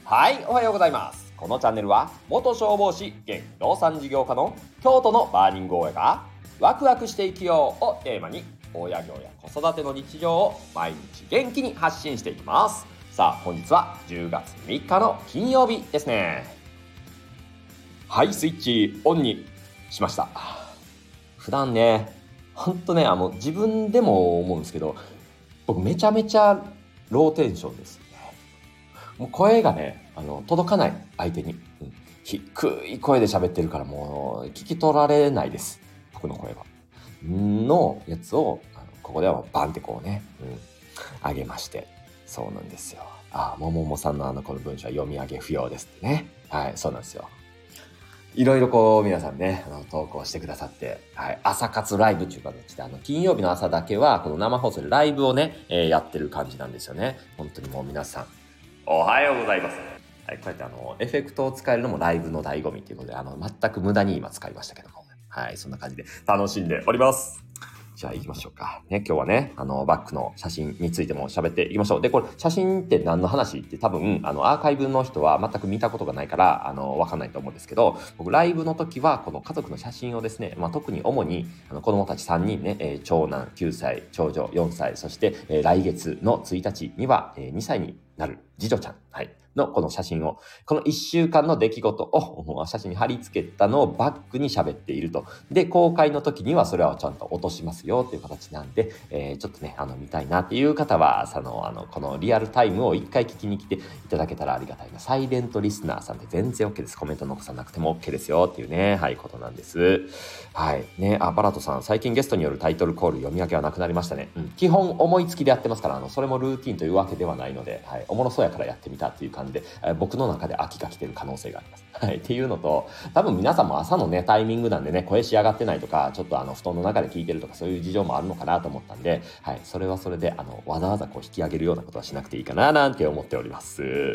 はい、おはようございます。このチャンネルは元消防士現不動産事業家の京都のバーニング大家がワクワクして生きようをテーマに親業や子育ての日常を毎日元気に発信していきます。さあ本日は10月3日の金曜日ですね。はい、スイッチオンにしました。普段ねほんとね自分でも思うんですけど、僕めちゃめちゃローテンションです。もう声がね届かない相手に、低い声で喋ってるからもう聞き取られないです。僕の声はのやつをここではバンってこうね、上げまして、そうなんですよ。もももさんのこの文章は読み上げ不要ですってね。はい、そうなんですよ。いろいろこう皆さんね投稿してくださって、朝活ライブっていう形で金曜日の朝だけはこの生放送でライブをね、やってる感じなんですよね。本当にもう皆さんおはようございます。はい、こうやってエフェクトを使えるのもライブの醍醐味ということで全く無駄に今使いましたけども、はい、そんな感じで楽しんでおります。じゃあ行きましょうかね。今日はねバックの写真についても喋っていきましょう。でこれ写真って何の話って多分アーカイブの人は全く見たことがないから分かんないと思うんですけど、僕ライブの時はこの家族の写真をですね、特に主に子供たち3人ね、長男9歳長女4歳そして、来月の1日には、2歳になる次女ちゃん、のこの写真をこの1週間の出来事を写真に貼り付けたのをバックに喋っていると。で公開の時にはそれはちゃんと落としますよっていう形なんで、ちょっとね見たいなっていう方はこのリアルタイムを1回聞きに来ていただけたらありがたいな。サイレントリスナーさんで全然 OK です。コメント残さなくても OK ですよっていうね、ことなんです。はいね。バラトさん、最近ゲストによるタイトルコール読み上げはなくなりましたね。基本思いつきでやってますからそれもルーティンというわけではないので、おもろそうやからやってみたっていう感じで、僕の中で飽きが来てる可能性があります。っていうのと、多分皆さんも朝のねタイミングなんでね声仕上がってないとかちょっと布団の中で聞いてるとかそういう事情もあるのかなと思ったんで、それはそれでわざわざこう引き上げるようなことはしなくていいかななんて思っております。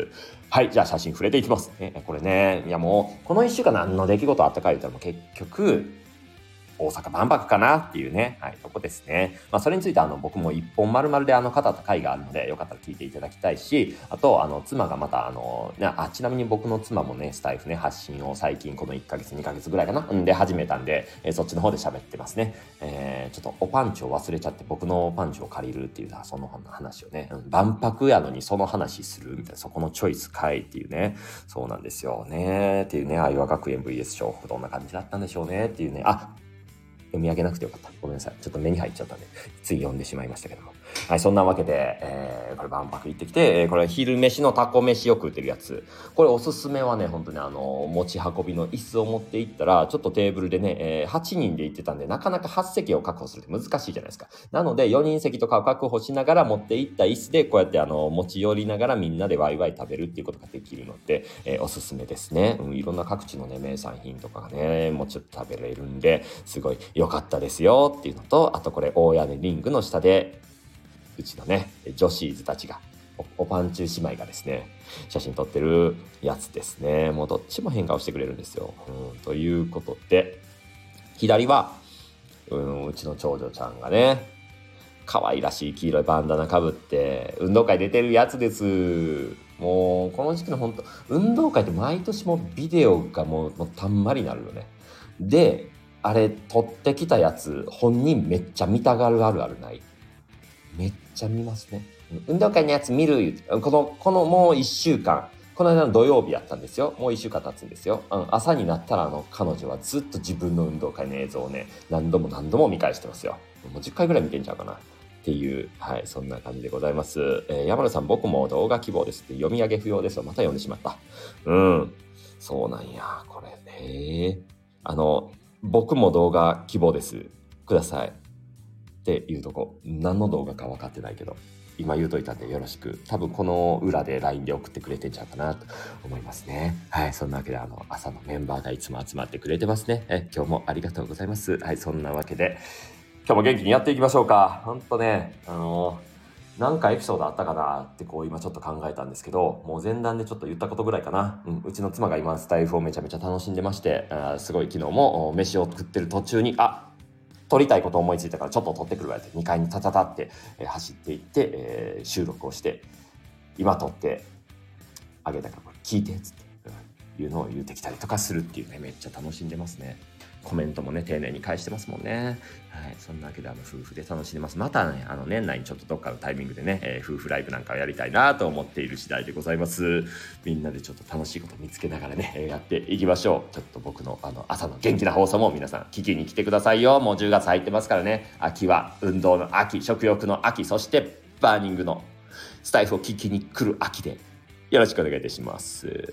はい、じゃあ写真触れていきます。これね、いやもうこの1週間何の出来事あったか言ったらもう結局大阪万博かなっていうね、とこですね。それについて僕も一本丸々で語った回があるのでよかったら聞いていただきたいし、あと妻がまたちなみに僕の妻もねスタイフね発信を最近この1ヶ月2ヶ月ぐらいかなで始めたんで、そっちの方で喋ってますね。ちょっとおパンチを忘れちゃって僕のパンチを借りるっていうその話をね、万博やのにその話するみたいな、そこのチョイスかいっていうね、そうなんですよねっていうね。愛和学園 VS 調布どんな感じだったんでしょうねっていうね。読み上げなくてよかった。ごめんなさい。ちょっと目に入っちゃったんで、つい読んでしまいましたけども。そんなわけで、これ万博行ってきて、これ昼飯のタコ飯よく売ってるやつ。これおすすめはね、本当に持ち運びの椅子を持って行ったら、ちょっとテーブルでね、8人で行ってたんで、なかなか8席を確保するって難しいじゃないですか。なので、4人席とかを確保しながら持って行った椅子で、こうやって持ち寄りながらみんなでワイワイ食べるっていうことができるので、おすすめですね。いろんな各地のね、名産品とかがね、もうちょっと食べれるんで、すごい良かったですよっていうのと、あとこれ大屋根リングの下でうちのね女子ーズたちがおパンチュ姉妹がですね写真撮ってるやつですね。もうどっちも変顔してくれるんですよ。ということで左はうちの長女ちゃんがね可愛らしい黄色いバンダナかぶって運動会出てるやつです。もうこの時期の本当運動会って毎年もビデオがもうたんまりになるよね。であれ撮ってきたやつ本人めっちゃ見たがるあるあるない？めっちゃ見ますね。運動会のやつ見る言うてこのもう1週間この間の土曜日やったんですよ。もう1週間経つんですよ。朝になったら彼女はずっと自分の運動会の映像をね何度も見返してますよ。もう10回ぐらい見てんちゃうかなっていう、そんな感じでございます。山田さん、僕も動画希望ですって読み上げ不要ですよ。また読んでしまった。そうなんやこれね。僕も動画希望ですくださいっていうとこ、何の動画か分かってないけど今言うといたんでよろしく。多分この裏で LINE で送ってくれてんちゃうかなと思いますね。そんなわけで朝のメンバーがいつも集まってくれてますね。今日もありがとうございます。そんなわけで今日も元気にやっていきましょうか。ほんとね何かエピソードあったかなって今ちょっと考えたんですけど、もう前段でちょっと言ったことぐらいかな。うちの妻が今スタイフをめちゃめちゃ楽しんでまして、すごい昨日も飯を作ってる途中に撮りたいこと思いついたからちょっと撮ってくるわって2階にタタタって、走っていって、収録をして今撮ってあげたから聞いてっつって、いうのを言ってきたりとかするっていうね、めっちゃ楽しんでますね。コメントもね丁寧に返してますもんね。はい、そんなわけで夫婦で楽しんでます。またね年内にちょっとどっかのタイミングでね、夫婦ライブなんかをやりたいなと思っている次第でございます。みんなでちょっと楽しいこと見つけながらね、やっていきましょう。ちょっと僕の朝の元気な放送も皆さん聞きに来てくださいよ。もう10月入ってますからね。秋は運動の秋、食欲の秋、そしてバーニングのスタイフを聞きに来る秋でよろしくお願いいたします。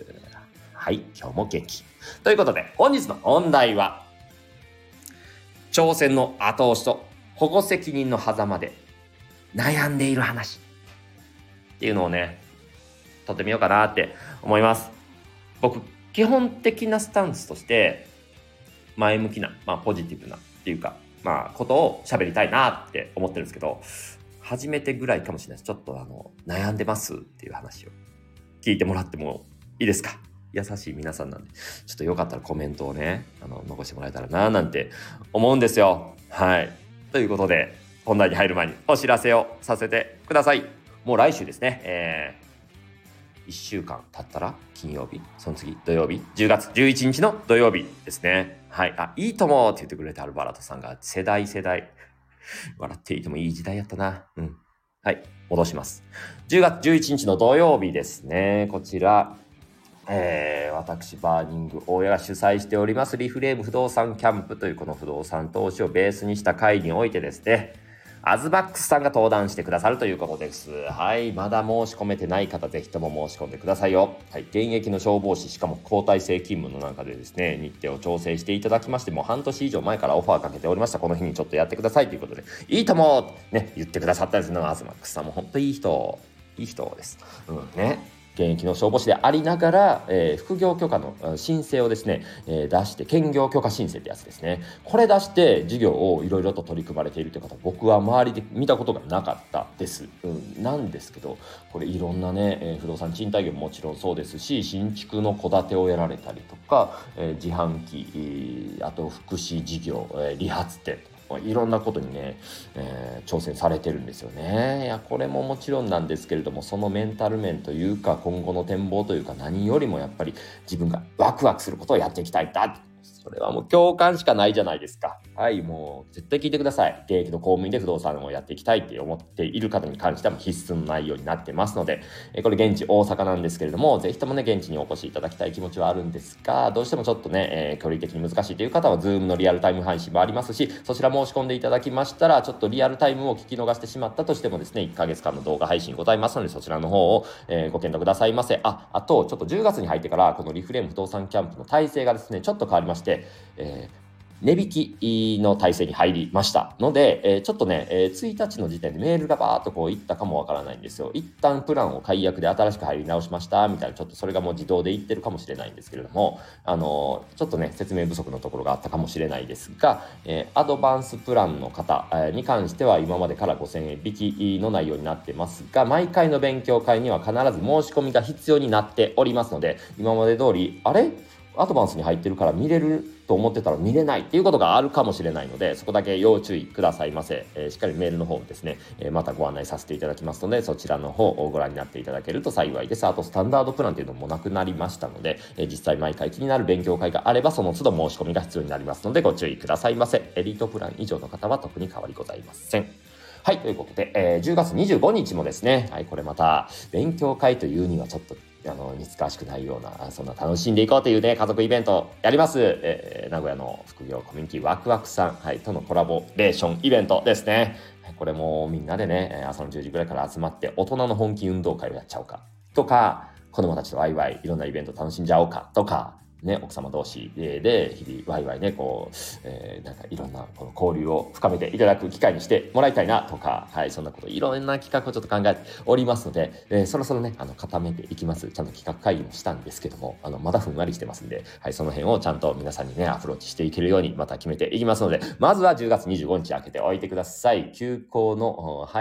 はい、今日も元気ということで、本日の本題は挑戦の後押しと保護責任の狭間で悩んでいる話っていうのをね撮ってみようかなって思います。僕基本的なスタンスとして前向きな、ポジティブなっていうかことを喋りたいなって思ってるんですけど、初めてぐらいかもしれないです。ちょっと悩んでますっていう話を聞いてもらってもいいですか？優しい皆さんなんで、ちょっとよかったらコメントをね残してもらえたらななんて思うんですよ。はい、ということで本題に入る前にお知らせをさせてください。もう来週ですね、1週間経ったら金曜日、その次土曜日、10月11日の土曜日ですね。はい、いいともって言ってくれてアルバラトさんが世代笑っていてもいい時代やったな。はい、戻します。10月11日の土曜日ですね。こちら私バーニング大家が主催しておりますリフレーム不動産キャンプというこの不動産投資をベースにした会においてですね、アズバックスさんが登壇してくださるということです。はい、まだ申し込めてない方ぜひとも申し込んでくださいよ。はい、現役の消防士、しかも交代制勤務の中でですね、日程を調整していただきまして、もう半年以上前からオファーかけておりました。この日にちょっとやってくださいということで、いいともね言ってくださったんですのアズバックスさんも本当いい人です。ね。現役の消防士でありながら、副業許可の申請をですね、出して兼業許可申請ってやつですね。これ出して事業をいろいろと取り組まれているという方、僕は周りで見たことがなかったです。なんですけど、これいろんなね、不動産賃貸業ももちろんそうですし、新築の戸建てをやられたりとか、自販機、あと福祉事業、理髪店いろんなことにね、挑戦されてるんですよね。いやこれももちろんなんですけれども、そのメンタル面というか今後の展望というか、何よりもやっぱり自分がワクワクすることをやっていきたいんだ。それはもう共感しかないじゃないですか。はい、もう絶対聞いてください。現役の公務員で不動産をやっていきたいって思っている方に関しては必須の内容になってますので、これ現地大阪なんですけれども、ぜひともね現地にお越しいただきたい気持ちはあるんですが、どうしてもちょっとね、距離的に難しいという方は Zoom のリアルタイム配信もありますし、そちら申し込んでいただきましたら、ちょっとリアルタイムを聞き逃してしまったとしてもですね、1ヶ月間の動画配信ございますので、そちらの方を、ご検討くださいませ。あとちょっと10月に入ってからこのリフレーム不動産キャンプの体制がですねちょっと変わりまして、値引きの体制に入りましたので、ちょっとね、1日の時点でメールがバーっとこういったかもわからないんですよ。一旦プランを解約で新しく入り直しましたみたいな、ちょっとそれがもう自動で言ってるかもしれないんですけれども、ちょっとね説明不足のところがあったかもしれないですが、アドバンスプランの方、に関しては今までから5000円引きの内容になってますが、毎回の勉強会には必ず申し込みが必要になっておりますので、今まで通りアドバンスに入ってるから見れると思ってたら見れないっていうことがあるかもしれないので、そこだけ要注意くださいませ。しっかりメールの方もですね、またご案内させていただきますので、そちらの方をご覧になっていただけると幸いです。あとスタンダードプランっていうのもなくなりましたので、実際毎回気になる勉強会があればその都度申し込みが必要になりますのでご注意くださいませ。エリートプラン以上の方は特に変わりございません。はい、ということで、10月25日もですね、はい、これまた勉強会というにはちょっと似つかわしくないような、そんな楽しんでいこうというね家族イベントをやります。名古屋の副業コミュニティワクワクさん、はい、とのコラボレーションイベントですね。これもみんなでね朝の10時ぐらいから集まって大人の本気運動会をやっちゃおうかとか、子供たちとワイワイいろんなイベント楽しんじゃおうかとかね、奥様同士で日々ワイワイねこう、なんかいろんなこの交流を深めていただく機会にしてもらいたいなとか、はい、そんなこといろんな企画をちょっと考えておりますので、そろそろね固めていきます。ちゃんと企画会議もしたんですけどもまだふんわりしてますんで、はい、その辺をちゃんと皆さんにねアプローチしていけるようにまた決めていきますので、まずは10月25日開けておいてください。休校の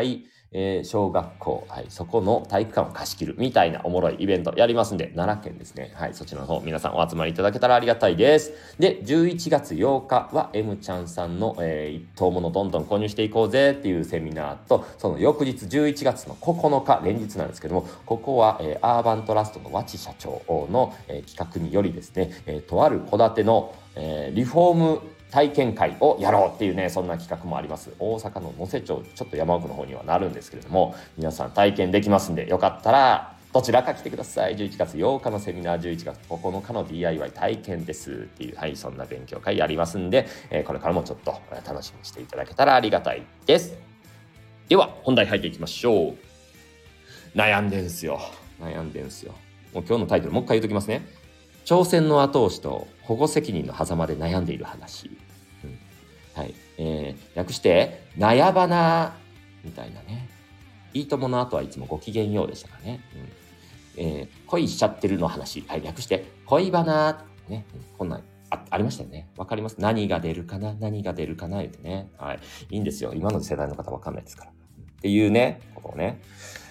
小学校、そこの体育館を貸し切るみたいなおもろいイベントやりますんで、奈良県ですね。そっちの方皆さんお集まりいただけたらありがたいです。で、11月8日は M ちゃんさんの、一等物どんどん購入していこうぜっていうセミナーと、その翌日11月の9日、連日なんですけども、ここは、アーバントラストの和知社長の、企画によりですね、とある戸建ての、リフォーム体験会をやろうっていうね、そんな企画もあります。大阪の能勢町、ちょっと山奥の方にはなるんですけれども、皆さん体験できますんで、よかったらどちらか来てください。11月8日のセミナー、11月9日の DIY 体験ですっていう、そんな勉強会やりますんで、これからもちょっと楽しみにしていただけたらありがたいです。では本題入っていきましょう。悩んでんすよ。もう今日のタイトルもう一回言うときますね。挑戦の後押しと保護責任の狭間で悩んでいる話、略して悩ばなみたいなね。いいともの後はいつもごきげんようでしたからね、恋しちゃってるの話、略して恋バナね、こんなんありましたよね。わかります？何が出るかな言ってね、いいんですよ。今の世代の方わかんないですからっていうね、ことをね、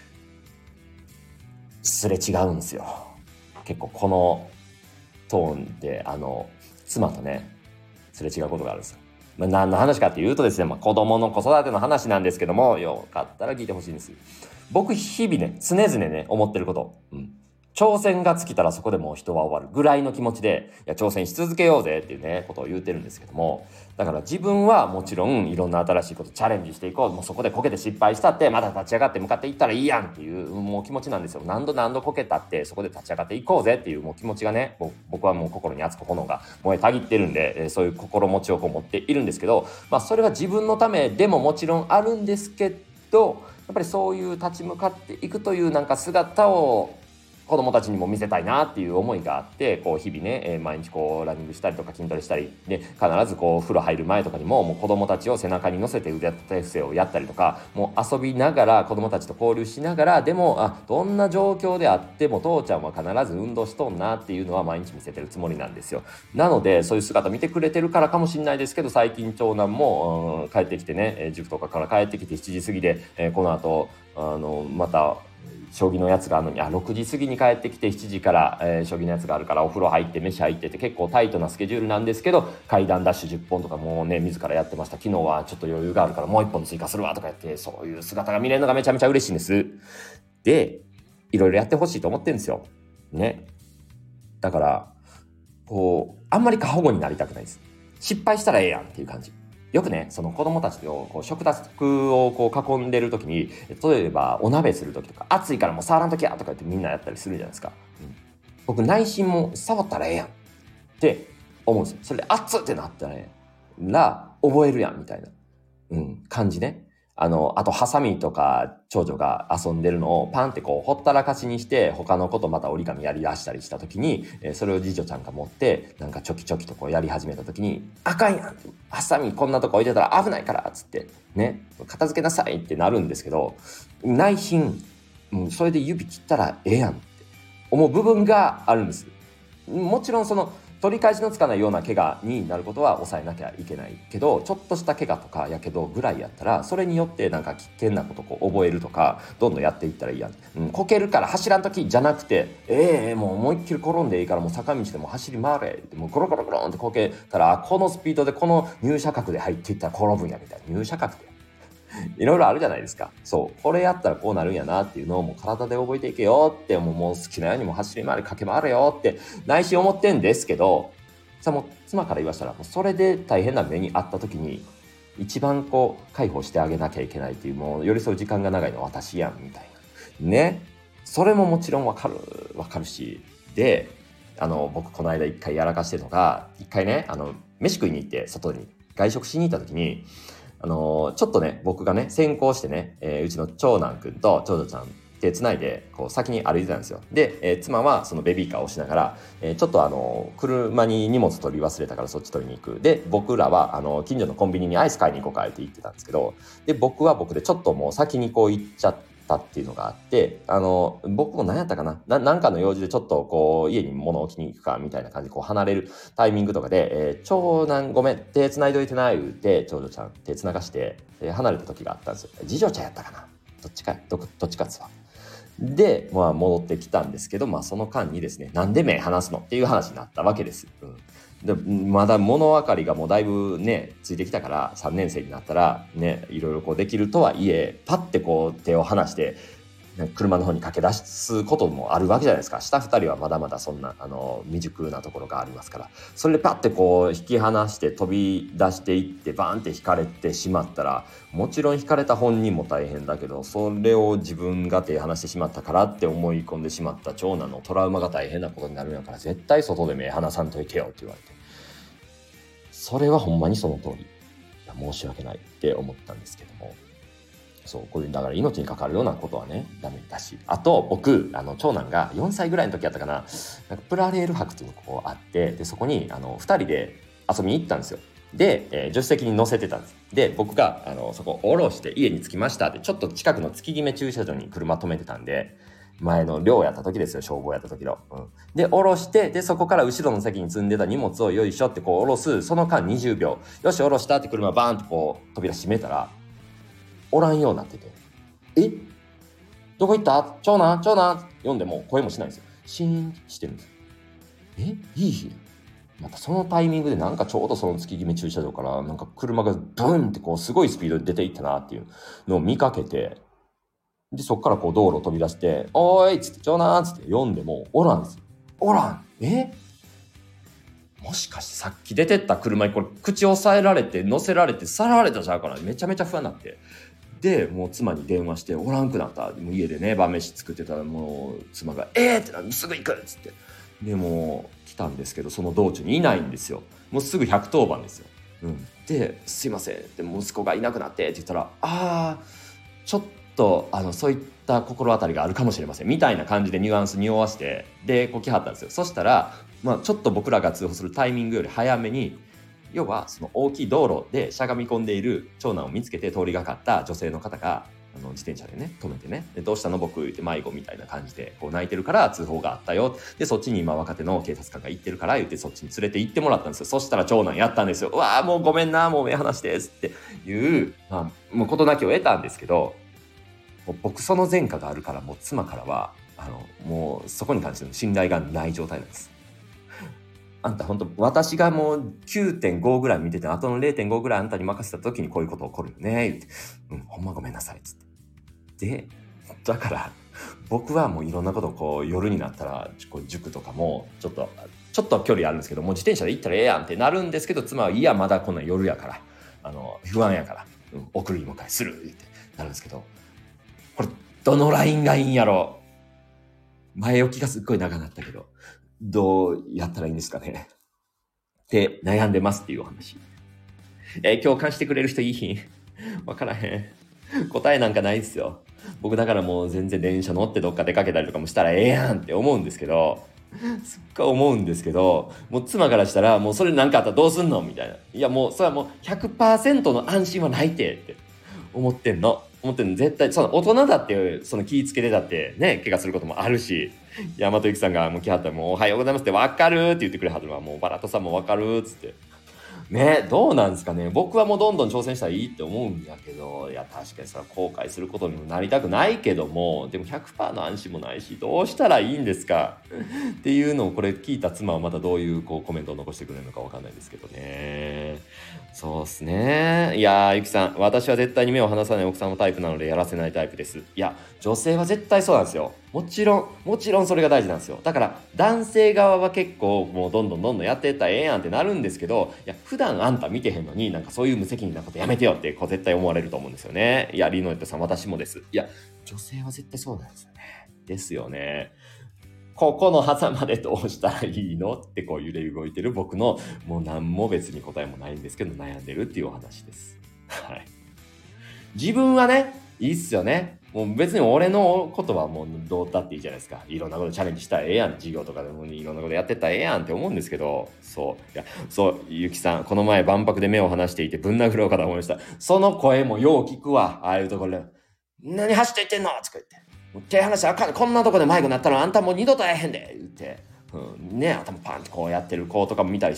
すれ違うんですよ。結構このトーンで妻とねすれ違うことがあるんですよ。何の話かっていうとですね、子供の子育ての話なんですけども、よかったら聞いてほしいんです。僕日々ね常々ね思ってること、挑戦が尽きたらそこでもう人は終わるぐらいの気持ちで、挑戦し続けようぜっていうねことを言ってるんですけども、だから自分はもちろんいろんな新しいことチャレンジしていこう、もうそこでこけて失敗したってまた立ち上がって向かっていったらいいやんっていうもう気持ちなんですよ。何度こけたってそこで立ち上がっていこうぜっていうもう気持ちがね、僕はもう心に熱く炎が燃えたぎってるんで、そういう心持ちを持っているんですけど、それは自分のためでももちろんあるんですけど、やっぱりそういう立ち向かっていくという姿を子供たちにも見せたいなっていう思いがあって、日々ね、毎日ランニングしたりとか筋トレしたりで、必ず風呂入る前とかにも子供たちを背中に乗せて腕立て伏せをやったりとか、もう遊びながら子供たちと交流しながら、でもどんな状況であっても父ちゃんは必ず運動しとんなっていうのは毎日見せてるつもりなんですよ。なのでそういう姿見てくれてるからかもしれないですけど、最近長男も、帰ってきてね、塾とかから帰ってきて7時過ぎで、この後また将棋のやつがあるのに6時過ぎに帰ってきて7時から、将棋のやつがあるからお風呂入って飯入ってって結構タイトなスケジュールなんですけど、階段ダッシュ10本とかもうね自らやってました。昨日はちょっと余裕があるからもう1本追加するわとか言って、そういう姿が見れるのがめちゃめちゃ嬉しいんです。で、いろいろやってほしいと思ってるんですよね。だからあんまり過保護になりたくないです。失敗したらええやんっていう感じ。よくね、その子供たちを食卓を囲んでる時に、例えばお鍋する時とか、暑いからもう触らんときやとか言ってみんなやったりするじゃないですか。僕内心も触ったらええやんって思うんですよ。それで熱ってなったら覚えるやんみたいな、感じね。あとハサミとか長女が遊んでるのをパンってほったらかしにして他のことまた折り紙やりだしたりした時に、それを次女ちゃんが持ってチョキチョキとやり始めた時に、あかんやん、ハサミこんなとこ置いてたら危ないからっつってね、片付けなさいってなるんですけど、内心、それで指切ったらええやんって思う部分があるんです。もちろんその取り返しのつかないような怪我になることは抑えなきゃいけないけど、ちょっとした怪我とかやけどぐらいやったら、それによって危険なこと覚えるとかどんどんやっていったらいいやん、こけるから走らんときじゃなくて、もう思いっきり転んでいいからもう坂道でも走り回れ、もうゴロゴロゴロンってこけたら、このスピードでこの入射角で入っていったら転ぶんやみたいな、入射角でいろいろあるじゃないですか。これやったらこうなるんやなっていうのをもう体で覚えていけよって、もう好きなようにも走り回れ駆け回れよって内心思ってんですけど、もう妻から言わしたら、それで大変な目にあった時に一番介抱してあげなきゃいけないっていう、もう寄り添う時間が長いのは私やんみたいなね。それももちろんわかるし、で僕この間一回やらかしてるのが、一回ね飯食いに行って外に外食しに行った時にちょっとね僕がね先行してね、うちの長男くんと長女ちゃん手つないで先に歩いてたんですよ。で、妻はそのベビーカーを押しながら、ちょっと車に荷物取り忘れたからそっち取りに行く。で、僕らは近所のコンビニにアイス買いに行こうかって言ってたんですけど、で僕は僕でちょっともう先に行っちゃったっていうのがあって、僕も何やったかな、なんかの用事でちょっと家に物を置きに行くかみたいな感じで離れるタイミングとかで、長男ごめん手繋いどいてない言うて長女ちゃん手繋がして、離れた時があったんですよ。次女ちゃんやったかな。 どっちかですわ。で、戻ってきたんですけど、その間にですね、なんで目離すのっていう話になったわけです。でまだ物分かりがもうだいぶねついてきたから、3年生になったらねいろいろこうできるとはいえ、パッてこう手を離して車の方に駆け出すこともあるわけじゃないですか。下2人はまだまだそんな未熟なところがありますから、それでパッてこう引き離して飛び出していってバーンって引かれてしまったら、もちろん引かれた本人も大変だけど、それを自分が手離してしまったからって思い込んでしまった長男のトラウマが大変なことになるんやから、絶対外で目離さんといてよって言われて、それはほんまにその通り、申し訳ないって思ったんですけども、そうこういうだから命に関わるようなことはねダメだし、あと僕長男が4歳ぐらいの時やったかな、なんかプラレール博っていうのがこうあって、でそこに2人で遊びに行ったんですよ。で、助手席に乗せてたんです。で僕がそこを降ろして家に着きましたって、ちょっと近くの月決め駐車場に車止めてたんで、前の寮やった時ですよ、消防やった時の、で降ろして、でそこから後ろの席に積んでた荷物をよいしょってこう降ろす、その間20秒、よし降ろしたって車バーンとこう扉閉めたらおらんようになってて、えどこ行った長男読んでも声もしないんですよ。シーンしてるんですよ。いい日またそのタイミングでなんかちょうどその月決め駐車場からなんか車がブンってこうすごいスピードで出ていったなっていうのを見かけて、でそっからこう道路飛び出しておーいっつって長男っつって読んでもおらんですよ。おらん。もしかしてさっき出てった車にこれ口押さえられて乗せられてさらわれたじゃんかな、めちゃめちゃ不安になって、でもう妻に電話しておらんくなった。もう家でね晩飯作ってたら、もう妻がってなってすぐ行くっつって、でもう来たんですけど、その道中にいないんですよ。もうすぐ110番ですよ。ですいませんって息子がいなくなってって言ったら、ちょっとそういった心当たりがあるかもしれませんみたいな感じでニュアンス匂わして、でこう来はったんですよ。そしたらちょっと僕らが通報するタイミングより早めに、要はその大きい道路でしゃがみ込んでいる長男を見つけて通りがかった女性の方が自転車でね止めてね、でどうしたの僕言って迷子みたいな感じでこう泣いてるから通報があったよ、でそっちに今若手の警察官が行ってるから言ってそっちに連れて行ってもらったんですよ。そしたら長男やったんですよ。うわーもうごめんな、もう目離してっていう、もう事なきを得たんですけど、もう僕その前科があるから、もう妻からはもうそこに関しての信頼がない状態なんです。あんた本当私がもう 9.5 ぐらい見てて、あとの 0.5 ぐらいあんたに任せた時にこういうこと起こるよね言って、ほんまごめんなさいっつって、でだから僕はもういろんなことをこう夜になったらこう塾とかもちょっと距離あるんですけど、もう自転車で行ったらええやんってなるんですけど、妻はいやまだこんな夜やから不安やから、送り迎えするってなるんですけど、これどのラインがいいんやろ。前置きがすっごい長かったけど、どうやったらいいんですかねって悩んでますっていうお話。共感してくれる人いいひんわからへん。答えなんかないですよ。僕だからもう全然電車乗ってどっか出かけたりとかもしたらええやんって思うんですけど、すっごい思うんですけど、もう妻からしたらもうそれなんかあったらどうすんのみたいな。いやもうそれはもう 100% の安心はないって思ってんの。絶対その大人だってその気ぃつけてだってね怪我することもあるし、大和由紀さんがもう来はったらもうおはようございますって分かるって言ってくれはるのはもうバラットさんも分かるっつってね、どうなんですかね。僕はもうどんどん挑戦したらいいって思うんだけど、いや確かにそれは後悔することにもなりたくないけども、でも 100% の安心もないし、どうしたらいいんですかっていうのをこれ聞いた妻はまたどういうコメントを残してくれるのかわかんないですけどね。そうですね。いやゆきさん、私は絶対に目を離さない奥さんのタイプなのでやらせないタイプです。いや女性は絶対そうなんですよ。もちろんそれが大事なんですよ。だから男性側は結構もうどんどんやってったらええやんってなるんですけど、いや普段あんた見てへんのになんかそういう無責任なことやめてよって絶対思われると思うんですよね。いやリノエットさん私もです。いや女性は絶対そうなんですよね。ですよね。ここの狭間でどうしたらいいのって揺れ動いてる僕のもう何も別に答えもないんですけど悩んでるっていうお話です。はい。自分はねいいっすよね。もう別に俺のことはもうどうだっていいじゃないですか。いろんなことチャレンジしたらええやん。授業とかでもいろんなことやってったらええやんって思うんですけど、ゆきさん、この前万博で目を離していてぶん殴ろうかと思いました。その声もよう聞くわ。ああいうところで。何走っていってんのとか言って。もう手離したらあかん。こんなとこで迷子になったらあんたもう二度と会えへんで言って。ね、頭パンってやってる子とかも見たりして、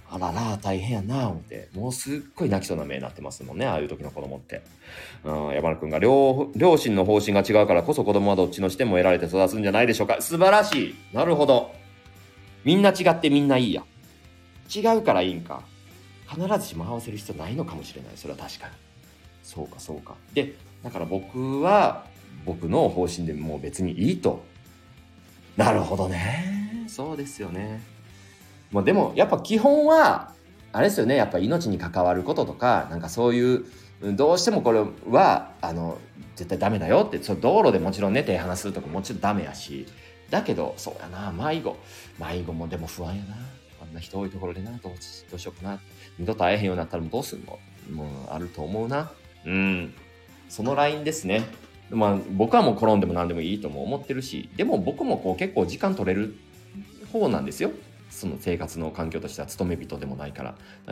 あらら大変やな思って、もうすっごい泣きそうな目になってますもんね、ああいう時の子供って。山田くんが両親の方針が違うからこそ子供はどっちの視点も得られて育つんじゃないでしょうか。素晴らしい。なるほど。みんな違ってみんないいや。違うからいいんか。必ずしも合わせる必要ないのかもしれない。それは確かに。そうかそうか。で、だから僕は僕の方針でもう別にいいと。なるほどね。そうですよね。もうでもやっぱ基本はあれですよね。やっぱ命に関わることとか、なんかそういうどうしてもこれは絶対ダメだよって、その道路でもちろんね手離すとかもちろんダメやし、だけどそうやな、迷子もでも不安やな。あんな人多いところでな、どうしようかな。二度と会えへんようになったらもうどうすんの？もうあると思うな。そのラインですね。まあ僕はもう転んでも何でもいいとも思ってるし、でも僕もこう結構時間取れる方なんですよ。その生活の環境としては勤め人でもないから、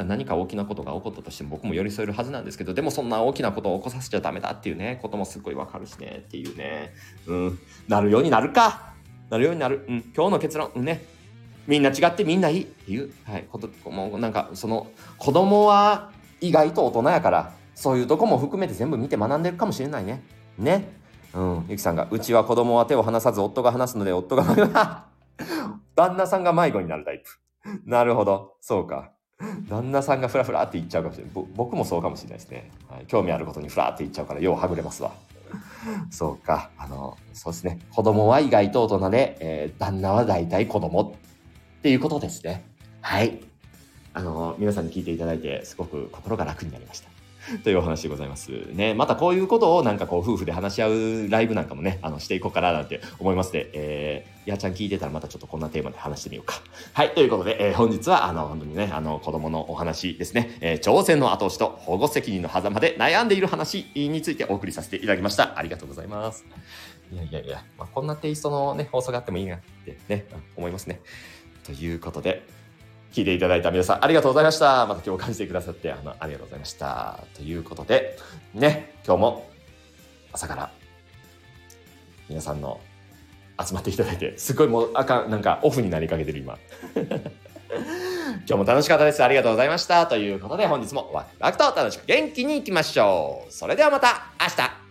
何か大きなことが起こったとしても僕も寄り添えるはずなんですけど、でもそんな大きなことを起こさせちゃダメだっていうねこともすごいわかるしねっていうね。なるようになる。今日の結論ね、みんな違ってみんないいっていう、もうなんかその子供は意外と大人やから、そういうとこも含めて全部見て学んでるかもしれないね。ゆきさんが、うちは子供は手を離さず夫が離すので夫が旦那さんが迷子になるタイプ。なるほど、そうか。旦那さんがフラフラって言っちゃうかもしれない。僕もそうかもしれないですね。興味あることにフラって言っちゃうからようはぐれますわ。そうか、そうですね。子供は意外と大人で、旦那は大体子供っていうことですね。はい。皆さんに聞いていただいてすごく心が楽になりました。というお話でございますね。またこういうことをなんかこう夫婦で話し合うライブなんかもね、していこうかななんて思いますので、やーちゃん聞いてたらまたちょっとこんなテーマで話してみようか。はい、ということで、本日は本当にね、子供のお話ですね、挑戦の後押しと保護責任の狭間で悩んでいる話についてお送りさせていただきました。ありがとうございます。いや、こんなテイストのね、放送があってもいいなってね、思いますね。ということで、聞いていただいた皆さんありがとうございました。また共感してくださってありがとうございました。ということで、ね、今日も朝から皆さんの集まっていただいて、すごいもうなんかオフになりかけてる今。今日も楽しかったです。ありがとうございました。ということで本日もワクワクと楽しく元気にいきましょう。それではまた明日。